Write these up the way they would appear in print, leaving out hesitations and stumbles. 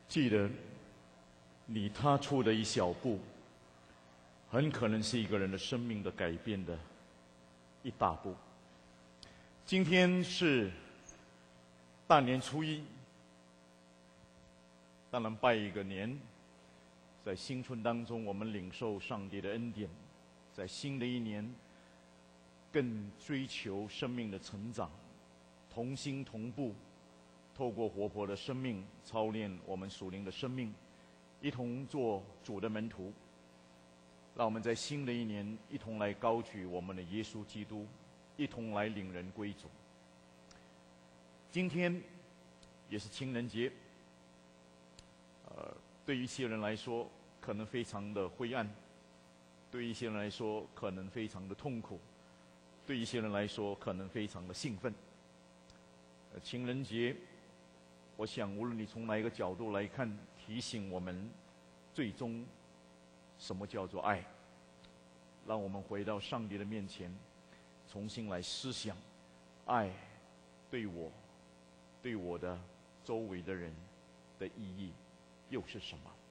记得你踏出的一小步，很可能是一个人的生命的改变的一大步。今天是大年初一，当然拜一个年，在新春当中，我们领受上帝的恩典，在新的一年更追求生命的成长，同心同步，透过活泼的生命操练我们属灵的生命，一同做主的门徒。让我们在新的一年一同来高举我们的耶稣基督，一同来领人归主。今天也是情人节，对于一些人来说可能非常的灰暗，对于一些人来说可能非常的痛苦，对于一些人来说可能非常的兴奋。情人节，我想无论你从哪一个角度来看，提醒我们最终什么叫做爱，让我们回到上帝的面前，重新来思想爱对我的周围的人的意义又是什么。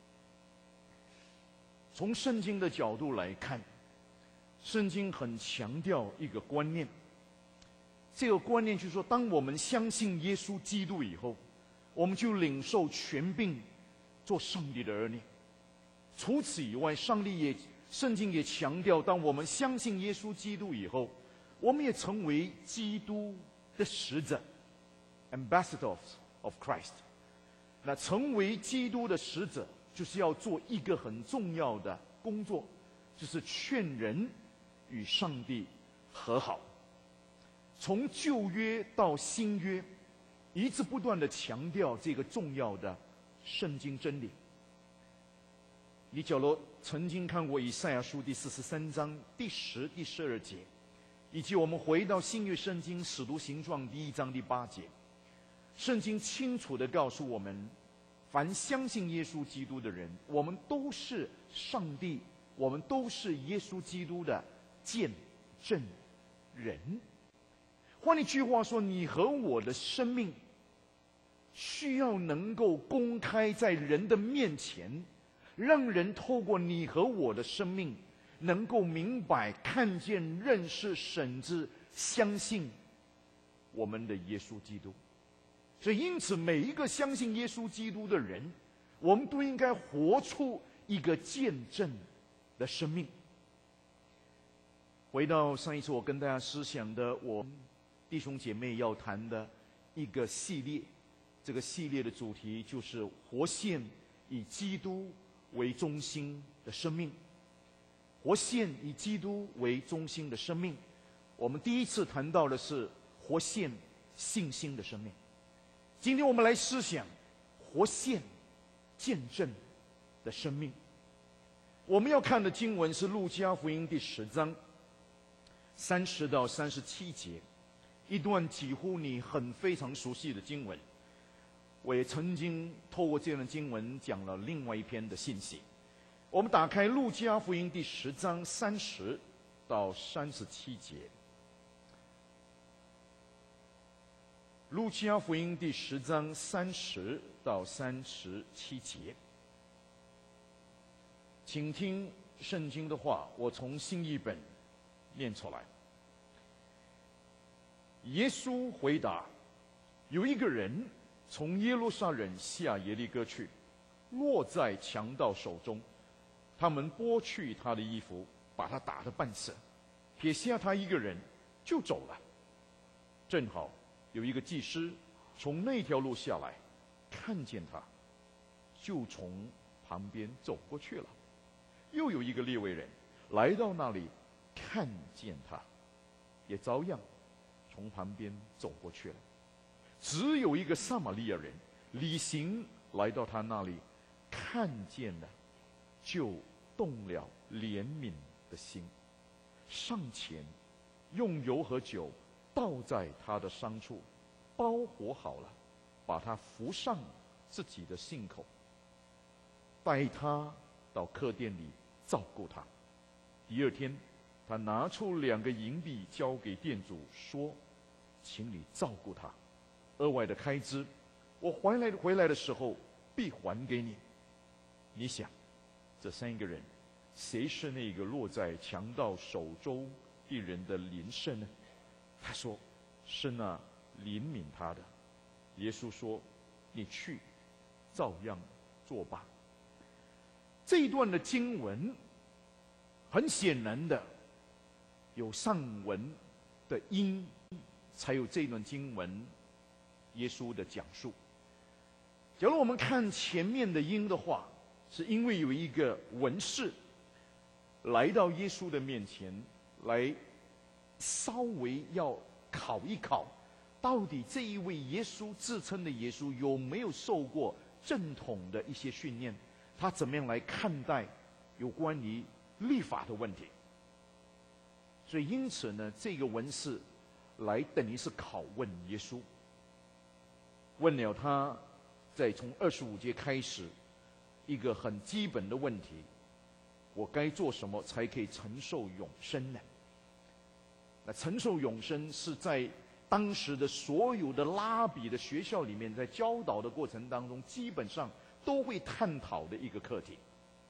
从圣经的角度来看，圣经很强调一个观念，这个观念就是说，当我们相信耶稣基督以后，我们就领受权柄做上帝的儿女。除此以外，圣经也强调，当我们相信耶稣基督以后，我们也成为基督的使者 ，ambassadors of Christ。那成为基督的使者，就是要做一个很重要的工作，就是劝人与上帝和好。从旧约到新约，一直不断的强调这个重要的圣经真理。你假如曾经看过以赛亚书第43章第10、第12节，以及我们回到新约圣经使徒行传第1章第8节，圣经清楚地告诉我们，凡相信耶稣基督的人，我们都是上帝，我们都是耶稣基督的见证人。换一句话说，你和我的生命需要能够公开在人的面前，让人透过你和我的生命能够明白、看见、认识、甚至相信我们的耶稣基督。所以因此，每一个相信耶稣基督的人，我们都应该活出一个见证的生命。回到上一次我跟大家思想的，我弟兄姐妹要谈的一个系列，这个系列的主题就是活现以基督为中心的生命。活现以基督为中心的生命，我们第一次谈到的是活现信心的生命。今天我们来思想活现见证的生命。我们要看的经文是路加福音第10章30到37节，一段几乎你非常熟悉的经文。我也曾经透过这样的经文讲了另外一篇的信息。我们打开路加福音第10章30到37节。路加福音第10章30到37节，请听圣经的话，我从新译本念出来。耶稣回答：有一个人从耶路撒冷下耶利哥去，落在强盗手中，他们剥去他的衣服，把他打得半死，撇下他一个人就走了。正好有一个祭司从那条路下来，看见他，就从旁边走过去了。又有一个利未人来到那里，看见他，也照样从旁边走过去了。只有一个撒玛利亚人旅行来到他那里，看见了，就动了怜悯的心，上前用油和酒倒在他的伤处，包裹好了，把他扶上自己的信口，带他到客店里照顾他。第二天，他拿出2个银币交给店主，说：请你照顾他，额外的开支，我回来的时候必还给你。你想，这3个人，谁是那个落在强盗手中一人的邻舍呢？他说，是那怜悯他的。耶稣说，你去，照样做吧。这一段的经文，很显然的，有上文的因，才有这段经文耶稣的讲述。假如我们看前面的因的话，是因为有一个文士来到耶稣的面前，来稍微要考一考，到底这一位耶稣自称的耶稣有没有受过正统的一些训练，他怎么样来看待有关于律法的问题。所以因此呢，这个文士来等于是拷问耶稣，问了他在从25节开始一个很基本的问题：我该做什么才可以承受永生呢？那承受永生是在当时的所有的拉比的学校里面，在教导的过程当中，基本上都会探讨的一个课题。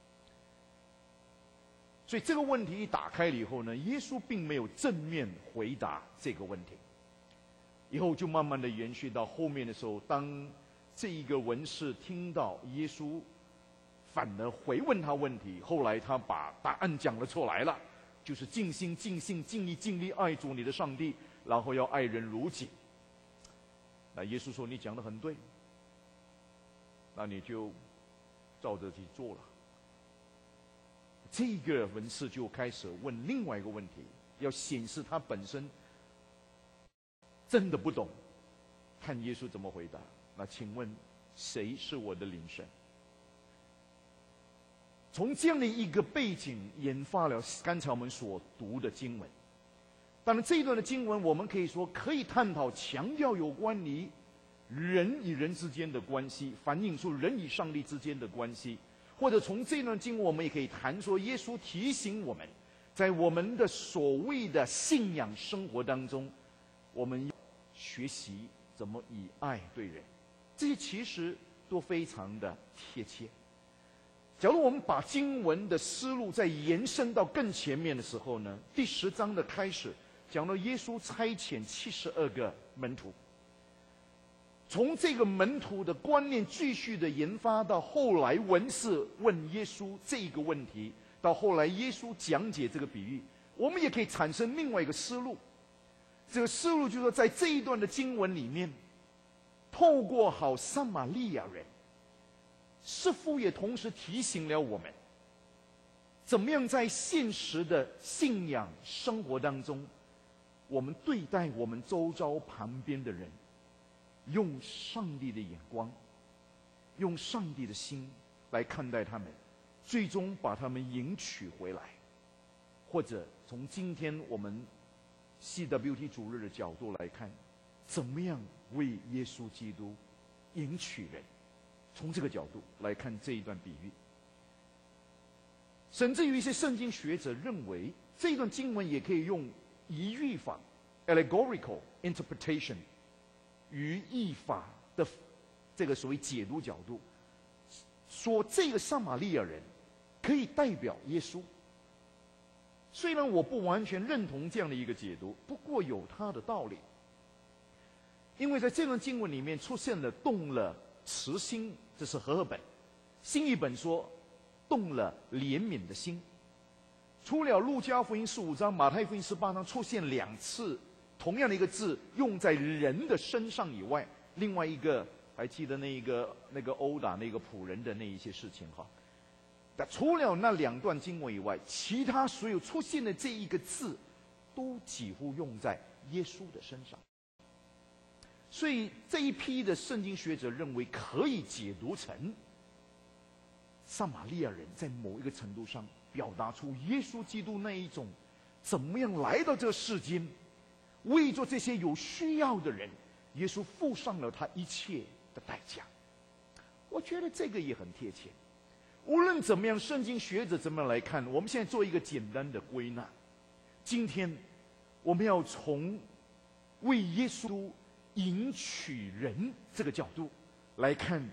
所以这个问题一打开了以后呢，耶稣并没有正面回答这个问题，以后就慢慢的延续到后面的时候，当这一个文士听到耶稣反而回问他问题，后来他把答案讲了出来了，就是尽心尽性尽意尽力爱主你的上帝，然后要爱人如己。那耶稣说，你讲得很对，那你就照着去做了。这个文士就开始问另外一个问题，要显示他本身真的不懂，看耶稣怎么回答。那请问谁是我的邻舍？从这样的一个背景研发了刚才我们所读的经文。当然这一段的经文我们可以说可以探讨强调有关于人与人之间的关系，反映出人与上帝之间的关系。或者从这段经文我们也可以谈说，耶稣提醒我们，在我们的所谓的信仰生活当中，我们要学习怎么以爱对人。这些其实都非常的贴切。假如我们把经文的思路再延伸到更前面的时候呢，第10章的开始讲到耶稣差遣72个门徒，从这个门徒的观念继续的研发到后来文士问耶稣这个问题，到后来耶稣讲解这个比喻，我们也可以产生另外一个思路。这个思路就是说，在这一段的经文里面，透过好撒玛利亚人，似乎也同时提醒了我们，怎么样在现实的信仰生活当中，我们对待我们周遭旁边的人，用上帝的眼光，用上帝的心来看待他们，最终把他们迎娶回来。或者从今天我们 CWT 主日的角度来看，怎么样为耶稣基督迎娶人，从这个角度来看这一段比喻。甚至于一些圣经学者认为，这一段经文也可以用喻喻法 （allegorical interpretation） 语义法的这个所谓解读角度，说这个撒玛利亚人可以代表耶稣。虽然我不完全认同这样的一个解读，不过有它的道理。因为在这段经文里面出现了动了慈心，这是和合本；新译本说动了怜悯的心。除了路加福音15章、马太福音18章出现2次同样的一个字用在人的身上以外，另外一个还记得那个殴打那个仆人的那一些事情哈。但除了那2段经文以外，其他所有出现的这一个字，都几乎用在耶稣的身上。所以这一批的圣经学者认为，可以解读成撒玛利亚人在某一个程度上表达出耶稣基督那一种怎么样来到这个世间，为着这些有需要的人，耶稣付上了他一切的代价。我觉得这个也很贴切。无论怎么样，圣经学者怎么样来看，我们现在做一个简单的归纳。今天我们要从为耶稣迎娶人这个角度来看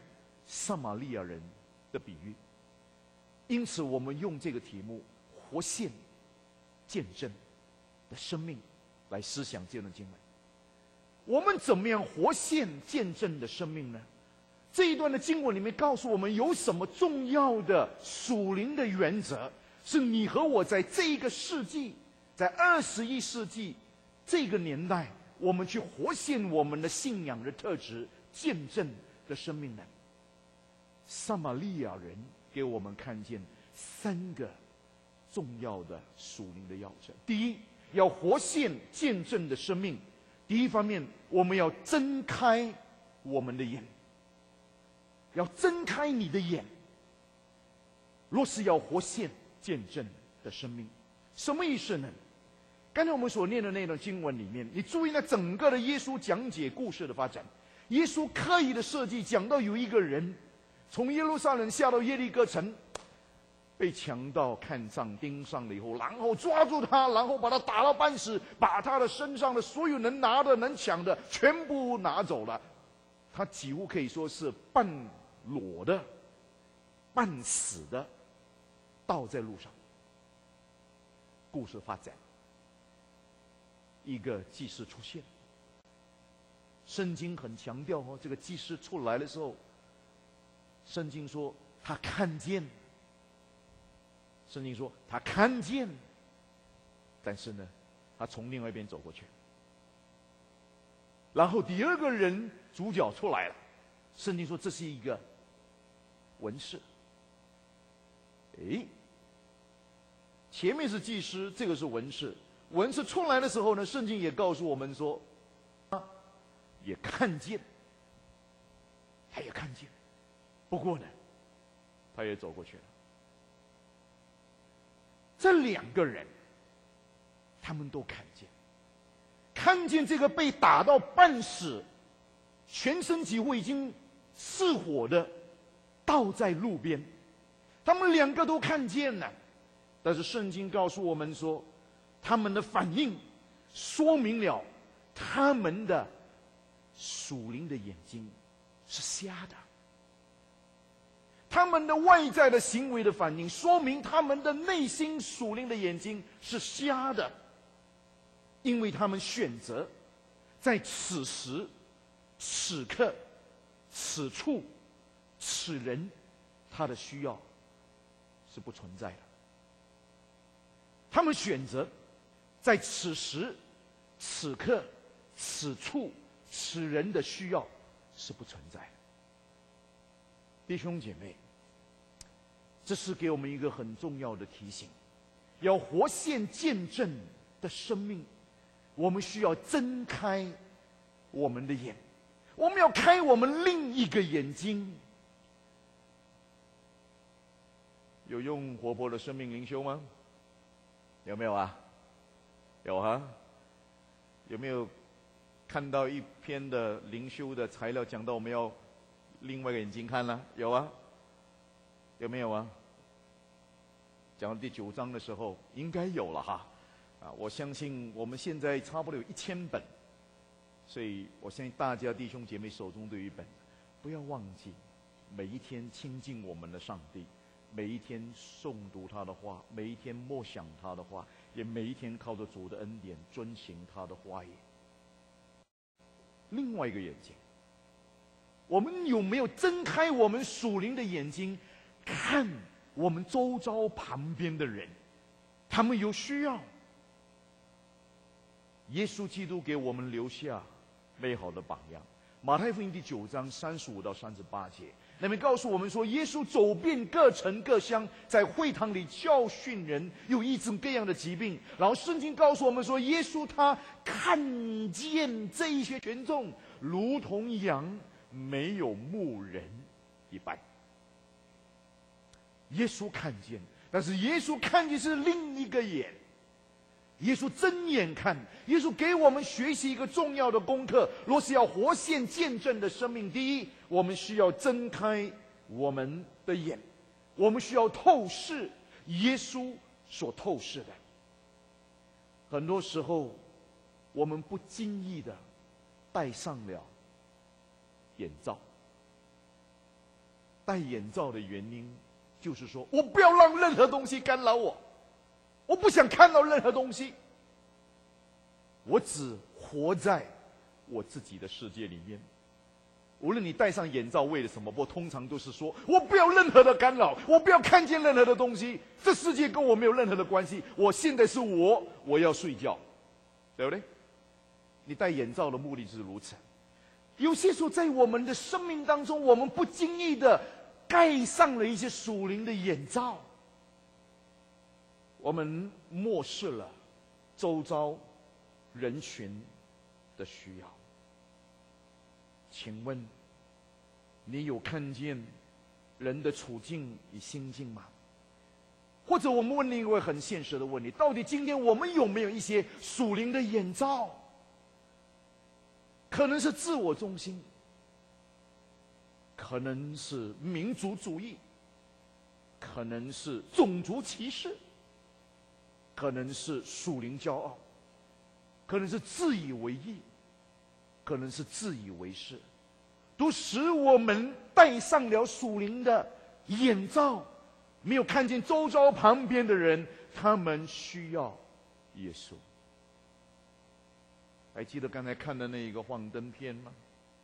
撒玛利亚人的比喻。因此，我们用这个题目“活现见证的生命”来思想这段经文。我们怎么样活现见证的生命呢？这一段的经文里面告诉我们有什么重要的属灵的原则，是你和我在这个世纪，在21世纪这个年代，我们去活现我们的信仰的特质、见证的生命呢？撒玛利亚人给我们看见3个重要的属灵的要则。第一，要活现见证的生命。第一方面，我们要睁开我们的眼，要睁开你的眼。若是要活现见证的生命，什么意思呢？刚才我们所念的那段经文里面，你注意了整个的耶稣讲解故事的发展。耶稣刻意的设计，讲到有一个人从耶路撒冷下到耶利哥城，被强盗看上盯上了以后，然后抓住他，然后把他打到半死，把他的身上的所有能拿的能抢的全部拿走了。他几乎可以说是半裸的、半死的倒在路上。故事发展，一个祭司出现。圣经很强调这个祭司出来的时候，圣经说他看见。圣经说他看见，但是呢，他从另外一边走过去。然后第二个人主角出来了，圣经说这是一个文士。前面是祭司，这个是文士。文士出来的时候呢，圣经也告诉我们说，他也看见，他也看见，不过呢，他也走过去了。这2个人，他们都看见这个被打到半死，全身几乎已经失火的倒在路边，他们2个都看见了。但是圣经告诉我们说，他们的反应说明了他们的属灵的眼睛是瞎的。他们的外在的行为的反应，说明他们的内心属灵的眼睛是瞎的，因为他们选择在此时、此刻、此处、此人，他的需要是不存在的。他们选择在此时、此刻、此处、此人的需要是不存在的。弟兄姐妹，这是给我们一个很重要的提醒，要活现见证的生命，我们需要睁开我们的眼，我们要开我们另一个眼睛。有用活泼的生命灵修吗？有没有啊？有啊。有没有看到一篇的灵修的材料，讲到我们要另外一个眼睛看呢？有啊。有没有啊？讲到第9章的时候，应该有了哈。我相信我们现在差不多有1000本，所以我相信大家弟兄姐妹手中都有一本。不要忘记，每一天亲近我们的上帝，每一天诵读他的话，每一天默想他的话，也每一天靠着主的恩典遵行他的话语。另外一个眼睛，我们有没有睁开我们属灵的眼睛，看我们周遭旁边的人，他们有需要。耶稣基督给我们留下美好的榜样。马太福音第9章35到38节，那边告诉我们说，耶稣走遍各城各乡，在会堂里教训人，有医治各样的疾病。然后圣经告诉我们说，耶稣他看见这一些群众，如同羊没有牧人一般。耶稣看见，但是耶稣看见是另一个眼。耶稣睁眼看，耶稣给我们学习一个重要的功课。若是要活现见证的生命，第一，我们需要睁开我们的眼，我们需要透视耶稣所透视的。很多时候，我们不经意的戴上了眼罩。 戴眼罩的原因，就是说我不要让任何东西干扰我，我不想看到任何东西，我只活在我自己的世界里面。无论你戴上眼罩为了什么，我通常都是说我不要任何的干扰，我不要看见任何的东西，这世界跟我没有任何的关系，我现在是我要睡觉，对不对？你戴眼罩的目的是如此。有些时候在我们的生命当中，我们不经意的盖上了一些属灵的眼罩，我们漠视了周遭人群的需要。请问你有看见人的处境与心境吗？或者我们问另一个很现实的问题，到底今天我们有没有一些属灵的眼罩？可能是自我中心，可能是民族主义，可能是种族歧视，可能是属灵骄傲，可能是自以为意，可能是自以为是，都使我们戴上了属灵的眼罩，没有看见周遭旁边的人，他们需要耶稣。还记得刚才看的那一个幻灯片吗？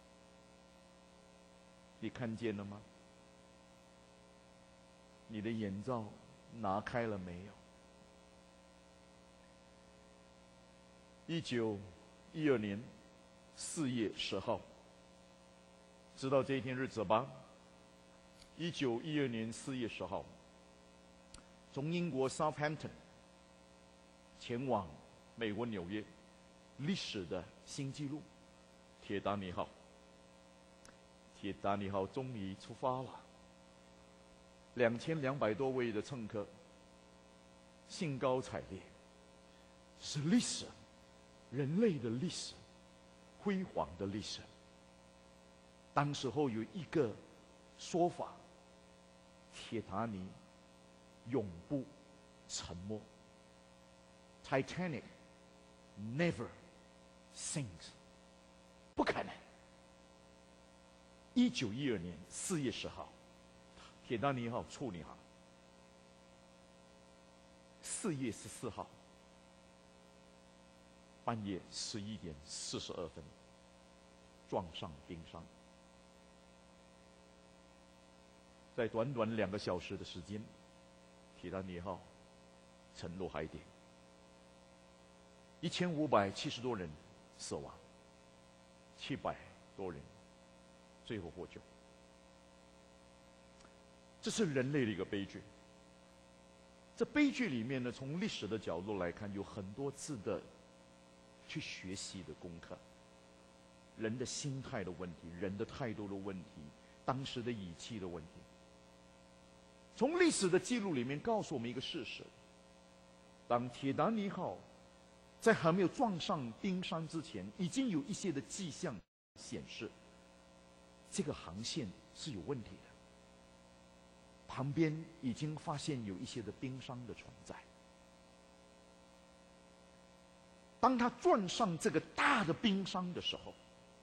你看见了吗？你的眼罩拿开了没有？1912年4月10号，知道这一天日子吧？1912年4月10号，从英国 Southampton 前往美国纽约，历史的新纪录，铁达尼号。铁达尼号终于出发了，2200多位的乘客，兴高采烈，是历史，人类的历史，辉煌的历史。当时候有一个说法，铁达尼永不沉没 ，Titanic never sinks， 不可能。1912年4月10号，铁达尼号处理好。4月14号，半夜11点42分，撞上冰山。在短短2个小时的时间，铁达尼号沉入海底，1570多人死亡，700多人最后获救。这是人类的一个悲剧。这悲剧里面呢，从历史的角度来看，有很多次的去学习的功课。人的心态的问题，人的态度的问题，当时的语气的问题。从历史的记录里面告诉我们一个事实：当铁达尼号在还没有撞上冰山之前，已经有一些的迹象显示，这个航线是有问题的。旁边已经发现有一些的冰山的存在。当他撞上这个大的冰山的时候，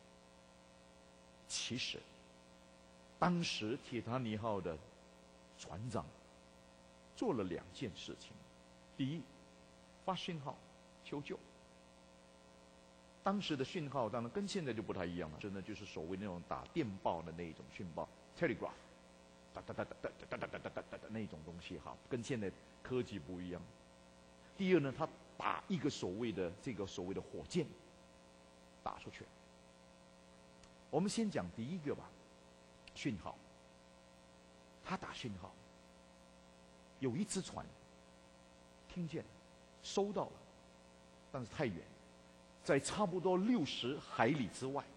其实当时铁达尼号的船长做了2件事情。第一，发讯号求救。当时的讯号当然跟现在就不太一样了，真的就是所谓那种打电报的那一种讯报 ，telegraph， 哒哒哒哒哒哒哒哒哒哒哒那种东西哈，跟现在科技不一样。第二呢，他打一个所谓的火箭打出去。我们先讲第一个吧，讯号。他打讯号，有一只船听见收到了，但是太远，在差不多60海里之外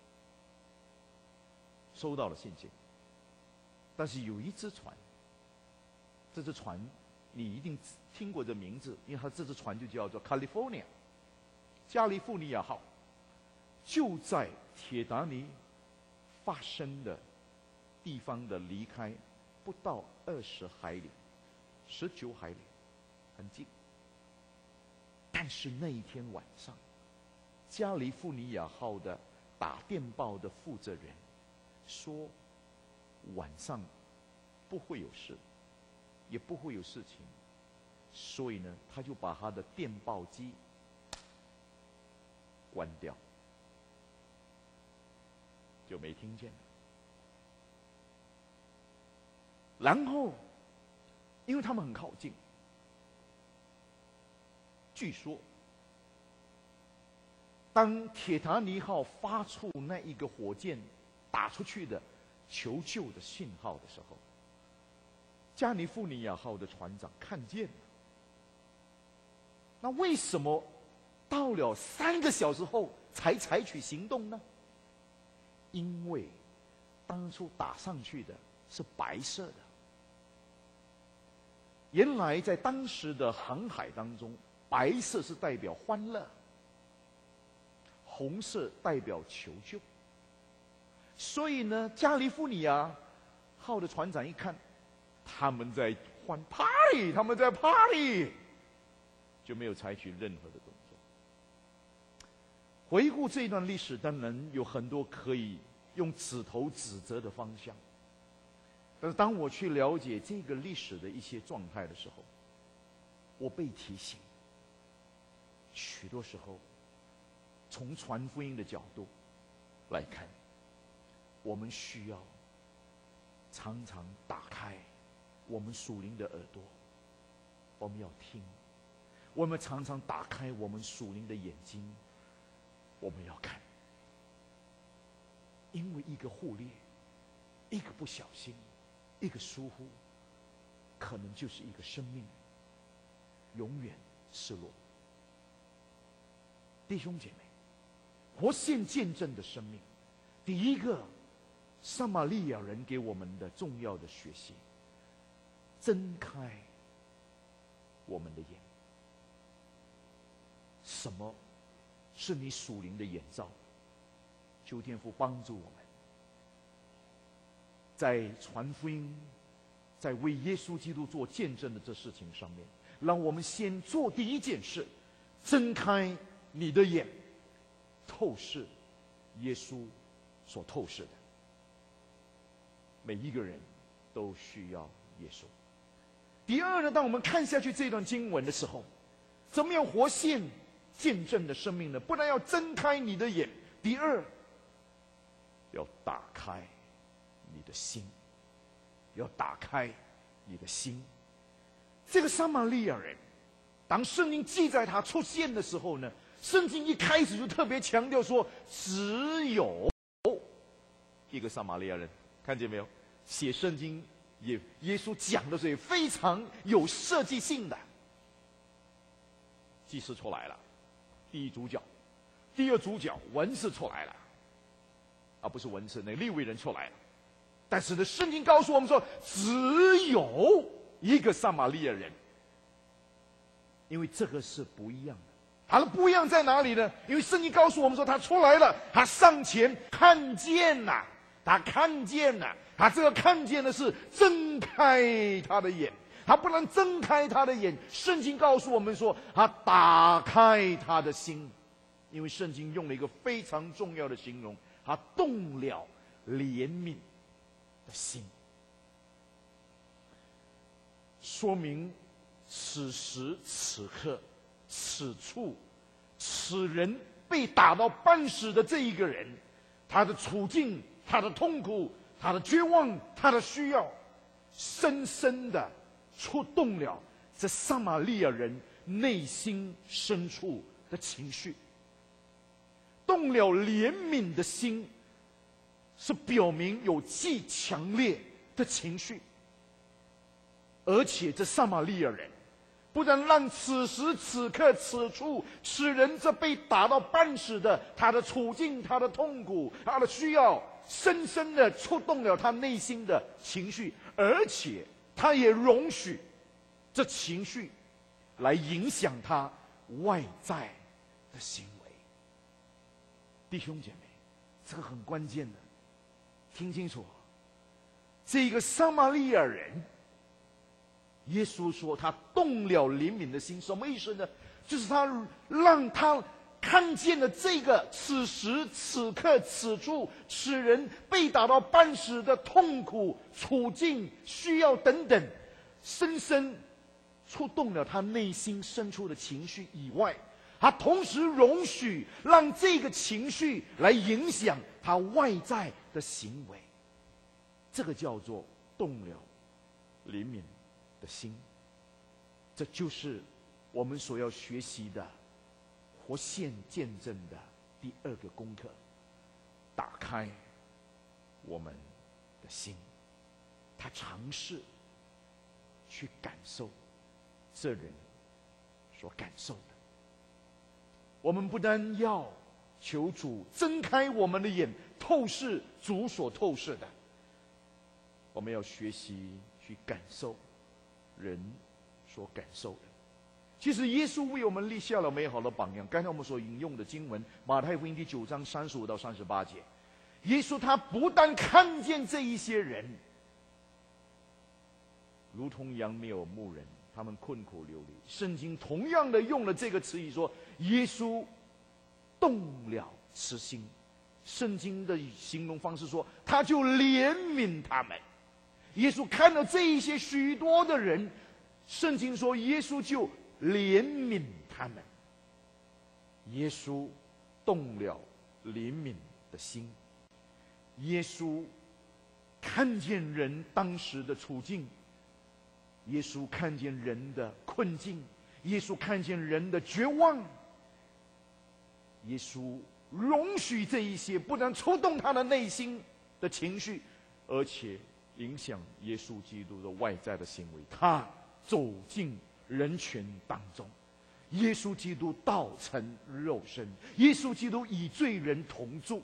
收到了信息。但是有一只船，这只船你一定听过这名字，因为它这只船就叫做 California， 加利福尼亚号，就在铁达尼发生的地方的离开不到20海里，19海里，很近。但是那一天晚上，加利福尼亚号的打电报的负责人说， 晚上不会有事，也不会有事情，所以呢，他就把他的电报机关掉，就没听见了。然后，因为他们很靠近，据说，当铁达尼号发出那一个火箭打出去的求救的信号的时候，加利福尼亚号的船长看见了。那为什么到了3个小时后才采取行动呢？因为当初打上去的是白色的。原来在当时的航海当中，白色是代表欢乐，红色代表求救。所以呢，加利福尼亚号的船长一看，他们在欢 party， 他们在 party， 就没有采取任何的动作。回顾这段历史，当然有很多可以用指头指责的方向。但是当我去了解这个历史的一些状态的时候，我被提醒，许多时候，从传福音的角度来看，我们需要常常打开我们属灵的耳朵，我们要听；我们常常打开我们属灵的眼睛，我们要看。因为一个忽略，一个不小心，一个疏忽，可能就是一个生命永远失落。弟兄姐妹，活现见证的生命，第一个撒玛利亚人给我们的重要的学习，睁开我们的眼。什么是你属灵的眼罩？求天父帮助我们，在传福音，在为耶稣基督做见证的这事情上面，让我们先做第一件事，睁开你的眼，透视耶稣所透视的。每一个人都需要耶稣。第二呢，当我们看下去这段经文的时候，怎么样活现见证的生命呢？不但要睁开你的眼，第二，要打开你的心，要打开你的心。这个撒玛利亚人，当圣经记载他出现的时候呢，圣经一开始就特别强调说，只有一个撒玛利亚人，看见没有？写圣经耶稣讲的时候也非常有设计性的。祭司出来了，第一主角；第二主角文士出来了，不是文士，那利未人出来了。但是呢，圣经告诉我们说，只有一个撒玛利亚人，因为这个是不一样的。他的不一样在哪里呢？因为圣经告诉我们说，他出来了，他上前看见了，他看见了，他这个看见的是睁开他的眼。他不能睁开他的眼，圣经告诉我们说，他打开他的心，因为圣经用了一个非常重要的形容，他动了怜悯的心，说明此时此刻此处此人被打到半死的这一个人，他的处境，他的痛苦，他的绝望，他的需要，深深的触动了这撒玛利亚人内心深处的情绪，动了怜悯的心，是表明有极强烈的情绪。而且这撒玛利亚人不但让此时此刻此处此人这被打到半死的他的处境，他的痛苦，他的需要，深深的触动了他内心的情绪，而且他也容许这情绪来影响他外在的行为。弟兄姐妹，这个很关键的，听清楚。这个撒玛利亚人，耶稣说他动了怜悯的心，什么意思呢？就是他让他看见了这个此时此刻此处此人被打到半死的痛苦处境需要等等，深深触动了他内心深处的情绪以外，他同时容许让这个情绪来影响他外在的行为，这个叫做动了怜悯的心。这就是我们所要学习的活现见证的第二个功课，打开我们的心。他尝试去感受这人所感受的。我们不单要求主睁开我们的眼，透视主所透视的，我们要学习去感受人所感受的。其实耶稣为我们立下了美好的榜样。刚才我们所引用的经文，马太福音第9章35到38节，耶稣他不但看见这一些人如同羊没有牧人，他们困苦流离，圣经同样的用了这个词语说，耶稣动了慈心。圣经的形容方式说，他就怜悯他们。耶稣看到这一些许多的人，圣经说耶稣就怜悯他们。耶稣动了怜悯的心。耶稣看见人当时的处境，耶稣看见人的困境，耶稣看见人的绝望，耶稣容许这一些不但触动他的内心的情绪，而且影响耶稣基督的外在的行为。他走进人群当中，耶稣基督道成肉身，耶稣基督与罪人同住。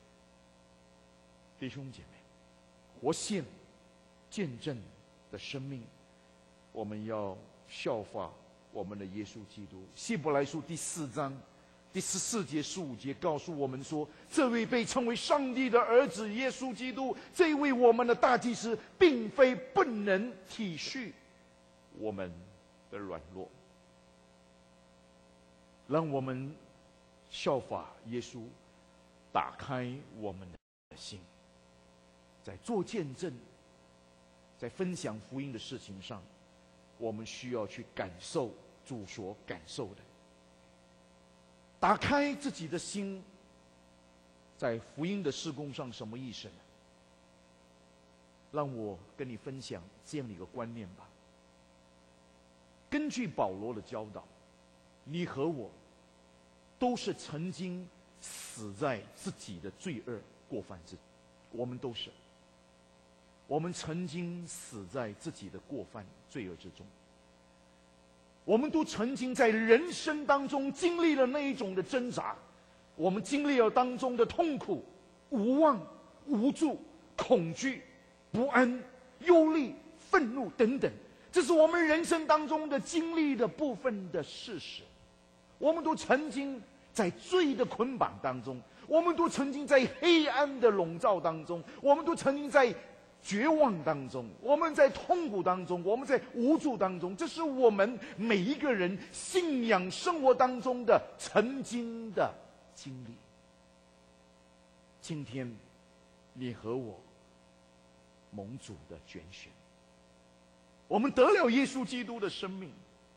弟兄姐妹，活现见证的生命，我们要效法我们的耶稣基督。希伯来书第4章第14节15节告诉我们说，这位被称为上帝的儿子耶稣基督，这位我们的大祭司，并非不能体恤我们的软弱。让我们效法耶稣，打开我们的心，在做见证，在分享福音的事情上，我们需要去感受主所感受的。打开自己的心，在福音的事工上什么意思呢？让我跟你分享这样的一个观念吧。根据保罗的教导，你和我都是曾经死在自己的罪恶过犯之中，我们都是，我们曾经死在自己的过犯罪恶之中。我们都曾经在人生当中经历了那一种的挣扎，我们经历了当中的痛苦、无望、无助、恐惧、不安、忧虑、愤怒等等，这是我们人生当中的经历的部分的事实。我们都曾经在罪的捆绑当中，我们都曾经在黑暗的笼罩当中，我们都曾经在绝望当中，我们在痛苦当中，我们在无助当中，这是我们每一个人信仰生活当中的曾经的经历。今天你和我蒙主的拣选，我们得了耶稣基督的生命。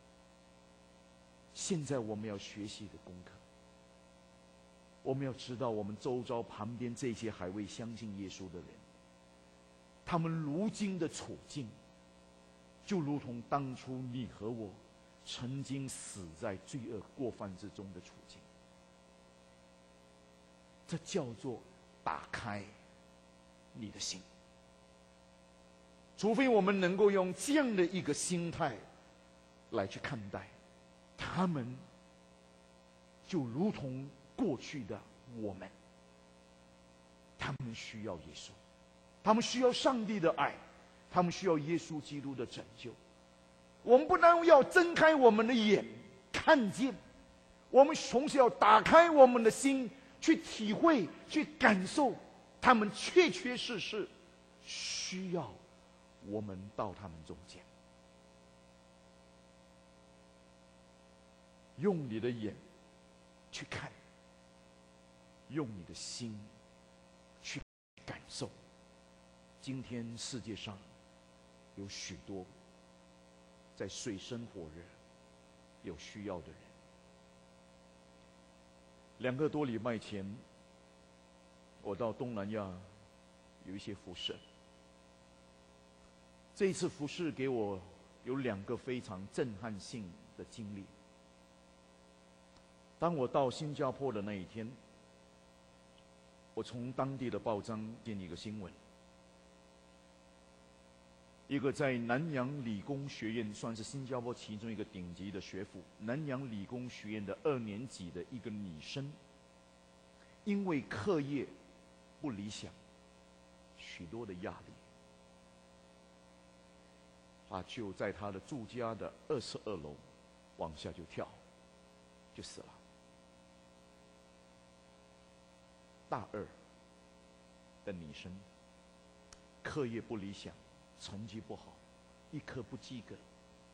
现在我们要学习的功课，我们要知道我们周遭旁边这些还未相信耶稣的人，他们如今的处境，就如同当初你和我曾经死在罪恶过犯之中的处境。这叫做打开你的心。除非我们能够用这样的一个心态来去看待，他们就如同过去的我们，他们需要耶稣，他们需要上帝的爱，他们需要耶稣基督的拯救。我们不但要睁开我们的眼看见，我们同时要打开我们的心，去体会、去感受他们确确实实需要我们到他们中间。用你的眼去看，用你的心去感受。今天世界上有许多在水深火热有需要的人。2个多礼拜前，我到东南亚有一些服事。这一次服事给我有2个非常震撼性的经历。当我到新加坡的那一天，我从当地的报章见一个新闻，一个在南洋理工学院算是新加坡其中一个顶级的学府，南洋理工学院的2年级的一个女生，因为课业不理想，许多的压力，她就在她的住家的22楼往下就跳，就死了。大2的女生，课业不理想，成绩不好，1科不及格。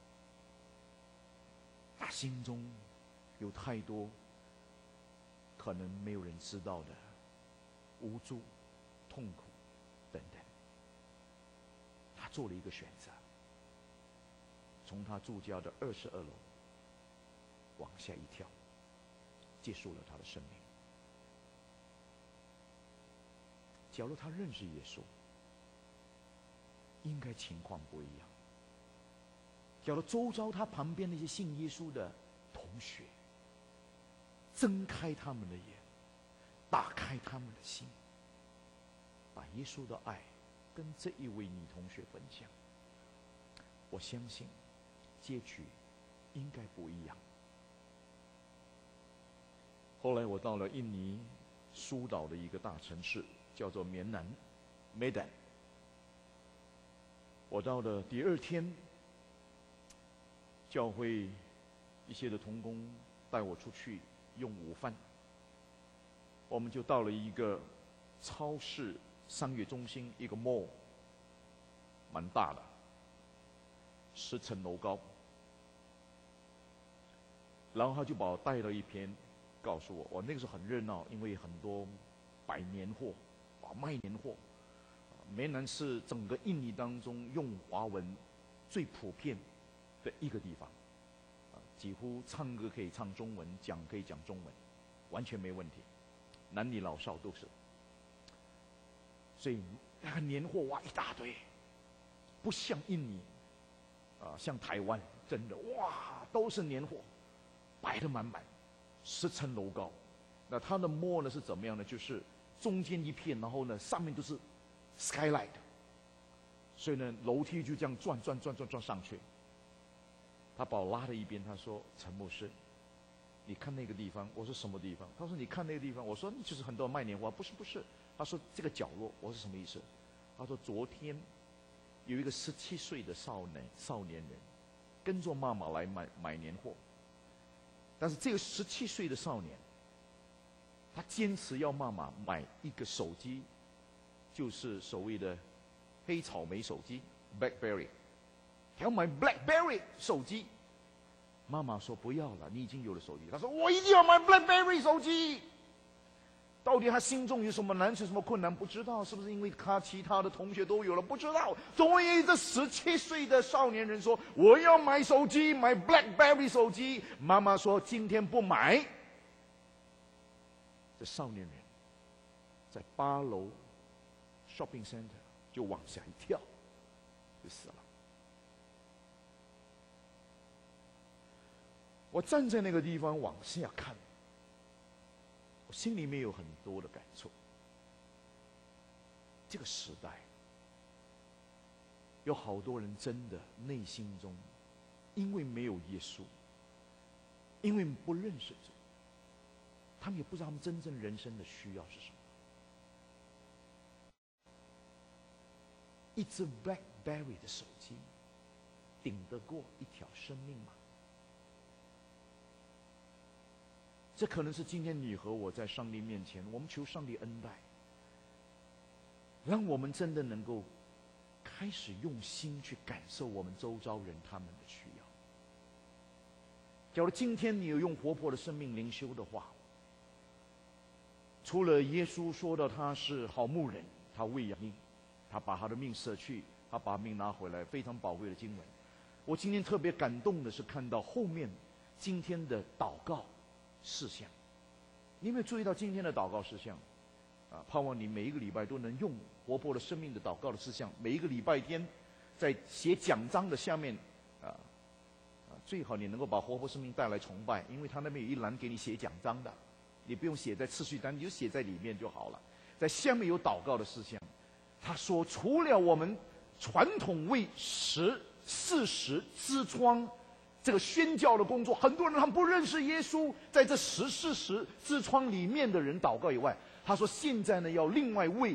她心中有太多可能没有人知道的无助、痛苦等等。她做了一个选择，从她住家的22楼往下一跳，结束了她的生命。假如他认识耶稣，应该情况不一样。假如周遭他旁边那些信耶稣的同学，睁开他们的眼，打开他们的心，把耶稣的爱跟这一位女同学分享，我相信结局应该不一样。后来我到了印尼苏岛的一个大城市，叫做棉南 Medan。 我到了第2天，教会一些的同工带我出去用午饭，我们就到了一个超市商业中心，一个 mall， 蛮大的，10层楼高。然后他就把我带到一边，告诉我，那个时候很热闹，因为很多摆年货，卖年货。棉南是整个印尼当中用华文最普遍的一个地方，几乎唱歌可以唱中文，讲可以讲中文，完全没问题，男女老少都是。所以那个年货哇一大堆，不像印尼，像台湾，真的哇都是年货，摆得满满，10层楼高。那它的 mall 呢是怎么样呢？就是中间一片，然后呢上面都是 skylight， 所以呢楼梯就这样转上去。他把我拉到一边，他说：“陈牧师，你看那个地方。”我说：“什么地方？”他说：“你看那个地方。”我说：“就是很多卖年货。”不是。他说：“这个角落。”我说：“什么意思？”他说：“昨天有一个17岁的少年人，跟着妈妈来买年货，但是这个17岁的少年，他坚持要妈妈买一个手机，就是所谓的黑草莓手机 BlackBerry， 要买 BlackBerry 手机。妈妈说不要了，你已经有了手机。他说我一定要买 BlackBerry 手机。到底他心中有什么难处、什么困难？不知道，是不是因为他其他的同学都有了？不知道。总而言之，这17岁的少年人说我要买手机，买 BlackBerry 手机。妈妈说今天不买。这少年人在8楼 shopping center 就往下一跳，就死了。我站在那个地方往下看，我心里面有很多的感触。这个时代，有好多人真的内心中，因为没有耶稣，因为不认识主，他们也不知道他们真正人生的需要是什么。一只 BlackBerry 的手机，顶得过一条生命吗？这可能是今天你和我在上帝面前，我们求上帝恩待，让我们真的能够开始用心去感受我们周遭人他们的需要。假如今天你有用活泼的生命灵修的话， 除了耶稣说到他是好牧人，他喂养命，他把他的命舍去，他把命拿回来，非常宝贵的经文。我今天特别感动的是看到后面今天的祷告事项。你有没有注意到今天的祷告事项？盼望你每一个礼拜都能用活泼的生命的祷告的事项，每一个礼拜天在写讲章的下面最好你能够把活泼生命带来崇拜，因为他那边有一栏给你写讲章的，你不用写在次序单，你就写在里面就好了。在下面有祷告的事项，他说除了我们传统为40之窗这个宣教的工作，很多人他们不认识耶稣，在这40之窗里面的人祷告以外，他说现在呢要另外为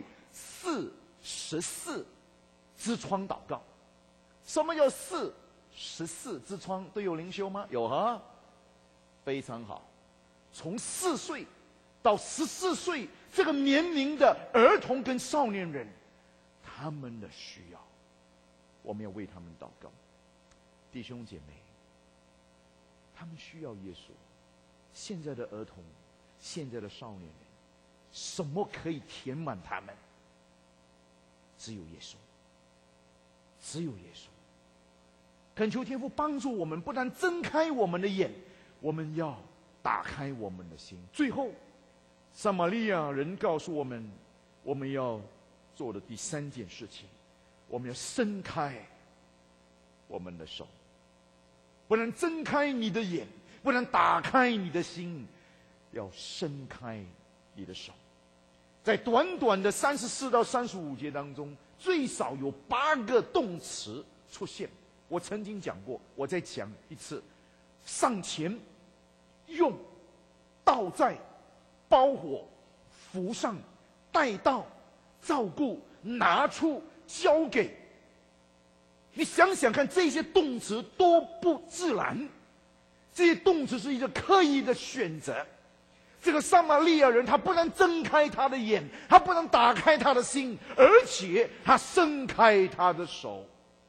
44之窗祷告。什么叫44之窗？都有灵修吗？有啊，非常好。从4岁到14岁这个年龄的儿童跟少年人，他们的需要，我们要为他们祷告。弟兄姐妹，他们需要耶稣。现在的儿童，现在的少年人，什么可以填满他们？只有耶稣，只有耶稣。恳求天父帮助我们，不但睁开我们的眼，我们要打开我们的心。最后，撒玛利亚人告诉我们，我们要做的第3件事情，我们要伸开我们的手。不能睁开你的眼，不能打开你的心，要伸开你的手。在短短的34到35节当中，最少有8个动词出现。我曾经讲过，我再讲一次：上前、用、倒在、包裹、扶上、带到、照顾、拿出、交给。你想想看，这些动词多不自然，这些动词是一个刻意的选择。这个撒玛利亚人，他不能睁开他的眼，他不能打开他的心，而且他伸开他的手。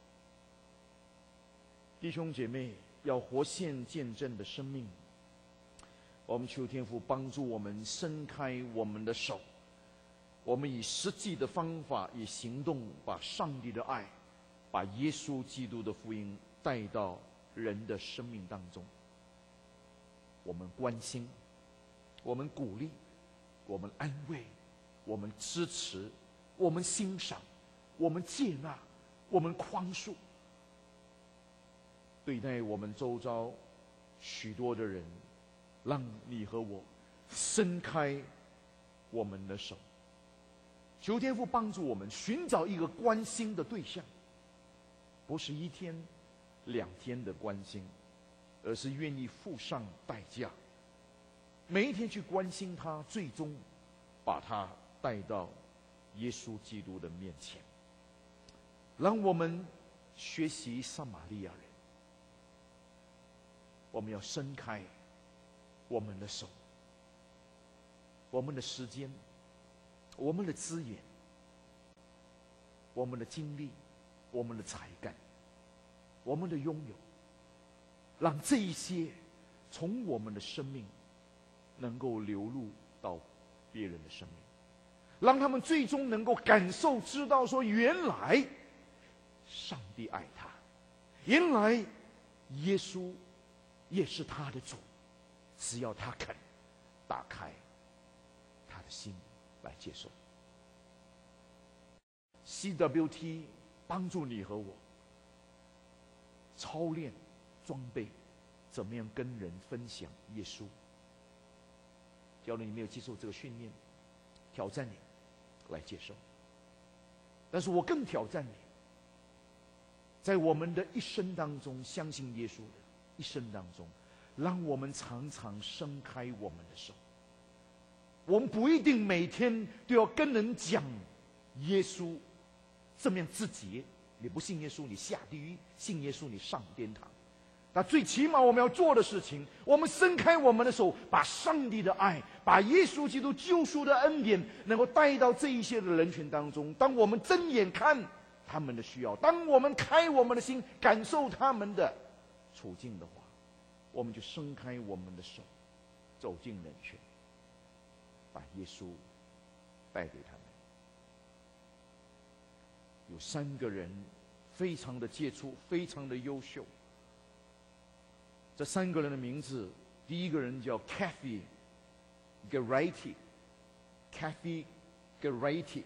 弟兄姐妹，要活现见证的生命，我们求天父帮助我们伸开我们的手，我们以实际的方法，以行动，把上帝的爱，把耶稣基督的福音带到人的生命当中。我们关心，我们鼓励，我们安慰，我们支持，我们欣赏，我们接纳，我们宽恕，对待我们周遭许多的人，让你和我伸开我们的手。求天父帮助我们寻找一个关心的对象，不是1天、2天的关心，而是愿意付上代价，每一天去关心他，最终把他带到耶稣基督的面前。让我们学习撒玛利亚人，我们要伸开我们的手，我们的时间，我们的资源，我们的精力，我们的才干，我们的拥有，让这一些从我们的生命能够流入到别人的生命，让他们最终能够感受知道说，原来上帝爱他，原来耶稣也是他的主，只要他肯打开他的心来接受。CWT 帮助你和我操练装备怎么样跟人分享耶稣。假如你没有接受这个训练，挑战你来接受。但是我更挑战你，在我们的一生当中，相信耶稣的一生当中，让我们常常伸开我们的手。我们不一定每天都要跟人讲耶稣这么样自己，你不信耶稣你下地狱，信耶稣你上天堂。那最起码我们要做的事情，我们伸开我们的手，把上帝的爱，把耶稣基督救赎的恩典能够带到这一些的人群当中。当我们睁眼看他们的需要，当我们开我们的心感受他们的处境的话，我们就伸开我们的手，走进人群。 把耶稣带给他们。有3个人非常的杰出，非常的优秀。这3个人的名字，第一个人叫 Kathy Garrity，Kathy Garrity，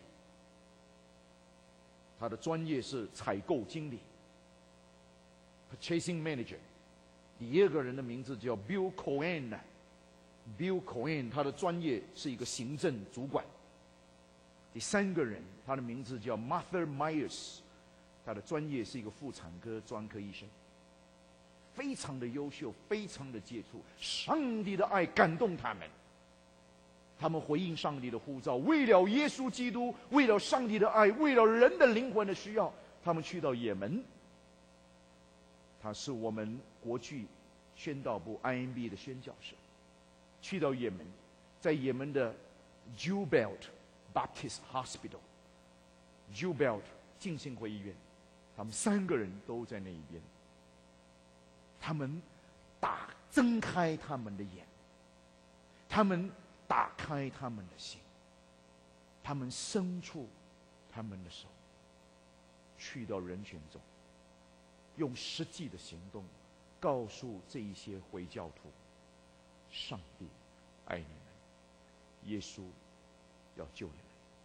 他的专业是采购经理 ，Purchasing Manager。第二个人的名字叫 Bill Cohen，Bill Cohen， 他的专业是一个行政主管。第3个人，他的名字叫 Martha Myers， 他的专业是一个妇产科专科医生。非常的优秀，非常的杰出。上帝的爱感动他们，他们回应上帝的呼召，为了耶稣基督，为了上帝的爱，为了人的灵魂的需要，他们去到也门。他是我们国际宣道部 IMB 的宣教士，去到也门，在也门的 Jubilee Baptist Hospital，Jubilee 浸信会医院，他们3个人都在那一边。他们睁开他们的眼，他们打开他们的心，他们伸出他们的手，去到人群中，用实际的行动告诉这一些回教徒：上帝爱你们，耶稣要救你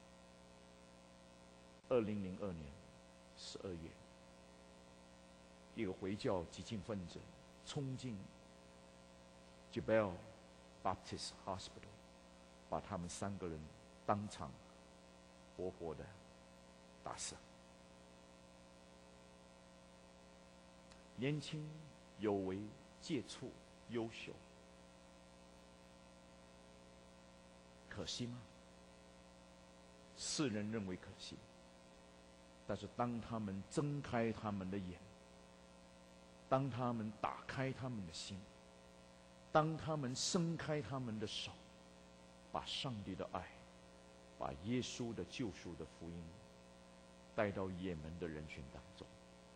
们。2002年12月，一个回教激进分子冲进 Jubilee Baptist Hospital， 把他们3个人当场活活的打死。年轻有为、杰出、优秀，可惜吗？世人认为可惜，但是当他们睁开他们的眼，当他们打开他们的心，当他们伸开他们的手，把上帝的爱，把耶稣的救赎的福音带到也门的人群当中，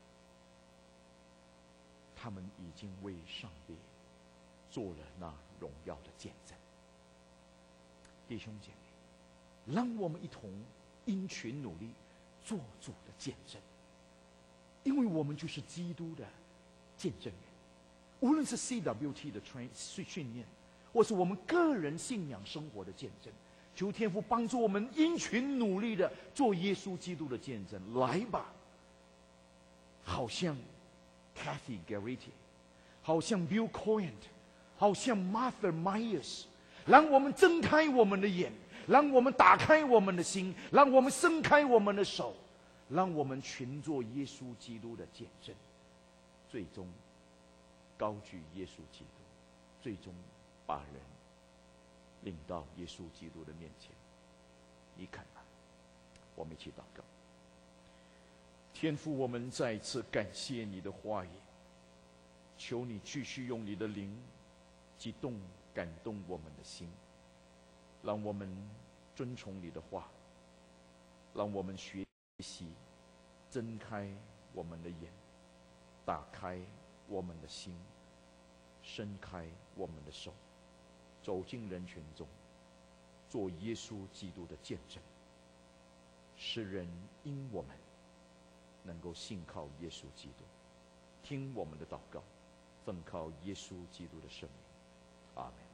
他们已经为上帝做了那荣耀的见证。弟兄姐妹，让我们一同殷勤努力，做主的见证，因为我们就是基督的见证人。无论是 CWT 的训练，或是我们个人信仰生活的见证，求天父帮助我们殷勤努力的做耶稣基督的见证。来吧，好像 Kathy Garrity， 好像 Bill Cohen， 好像 Martha Myers， 让我们睁开我们的眼，让我们打开我们的心，让我们伸开我们的手，让我们群做耶稣基督的见证，最终高举耶稣基督，最终把人领到耶稣基督的面前。你看吧，我们一起祷告。天父，我们再一次感谢你的话语，求你继续用你的灵激动感动我们的心，让我们遵从你的话，让我们学习睁开我们的眼，打开我们的心，伸开我们的手，走进人群中，做耶稣基督的见证，使人因我们能够信靠耶稣基督。听我们的祷告，奉靠耶稣基督的圣名，阿们。